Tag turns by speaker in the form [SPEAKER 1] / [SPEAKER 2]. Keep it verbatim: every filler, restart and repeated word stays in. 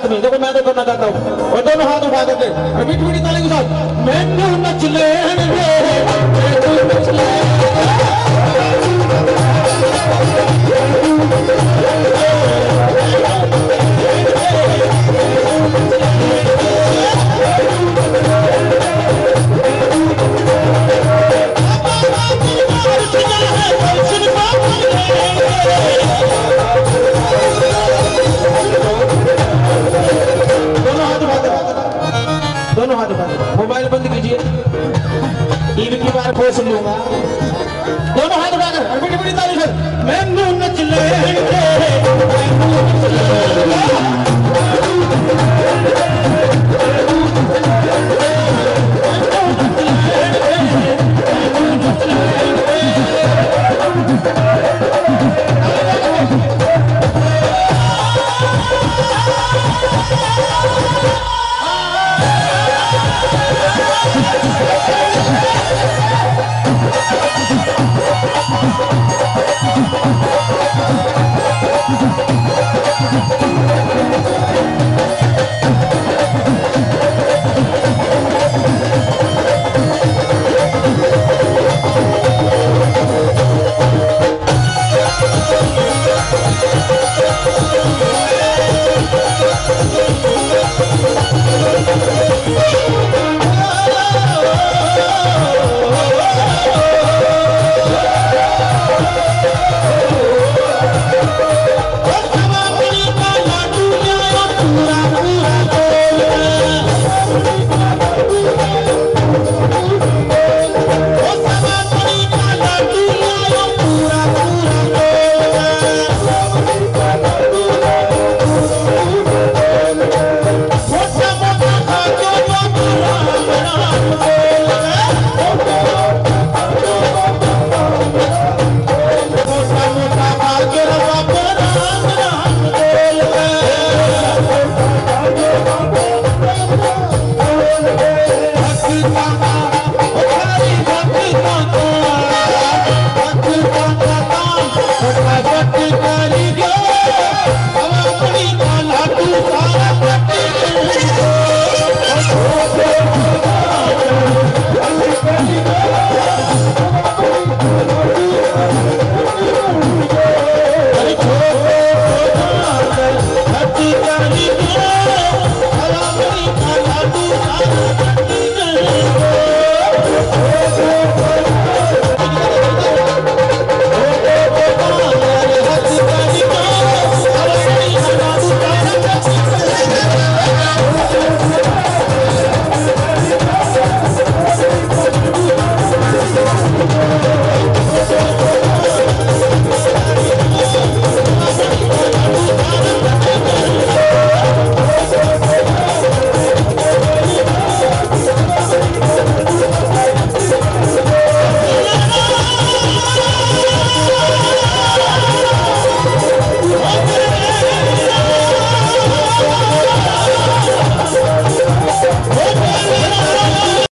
[SPEAKER 1] साथ में। देखो मैं तो करना चाहता हूँ, और दोनों हाथ उठा करके मीठी मीठी ताली के साथ मैनू नच लेन दे, मैनू नच लेन दोनों हाथ उठा दो। मोबाइल बंद कीजिए, टीवी की बार खोल सुन लूंगा। दोनों हाथ उठाकर बड़ी बड़ी ताली से मैनू नच लेन दे।